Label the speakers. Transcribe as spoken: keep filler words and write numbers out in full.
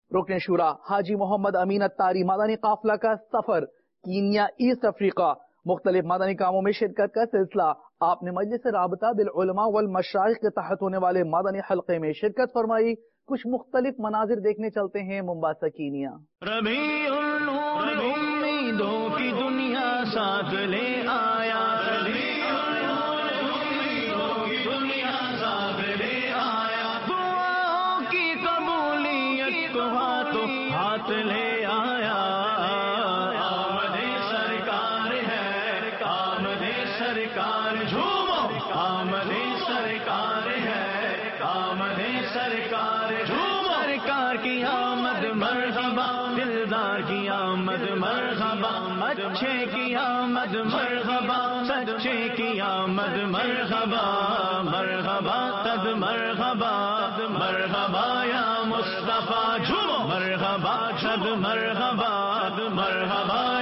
Speaker 1: رکن شورا حاجی محمد امین اتاری مدنی قافلہ کا سفر کینیا ایسٹ افریقہ، مختلف مدنی کاموں میں شرکت کا سلسلہ۔ آپ نے مجلس رابطہ بالعلماء والمشائخ کے تحت ہونے والے مدنی حلقے میں شرکت فرمائی۔ کچھ مختلف مناظر دیکھنے چلتے ہیں مومباسا کینیا۔
Speaker 2: ربیع النور امیدوں کی دنیا ساتھ لے آیا، ربیع النور امیدوں کی دنیا ساتھ لے آیا، دعاؤں کی قبولیت کو ہاتھوں ہاتھ لے آیا۔ آمد سرکار ہے، آمد سرکار جھومو، آمد سرکار ہے، آمد سرکار جھومو، سرکار کی آمد مرحبا، دلدار کی آمد مرحبا، اچھے کی آمد مرحبا، سچے کی آمد مرحبا، مرحبا قد مرحبا، مرحبا یا مصطفیٰ جھومو، مرحبا قد مرحبا، مرحبا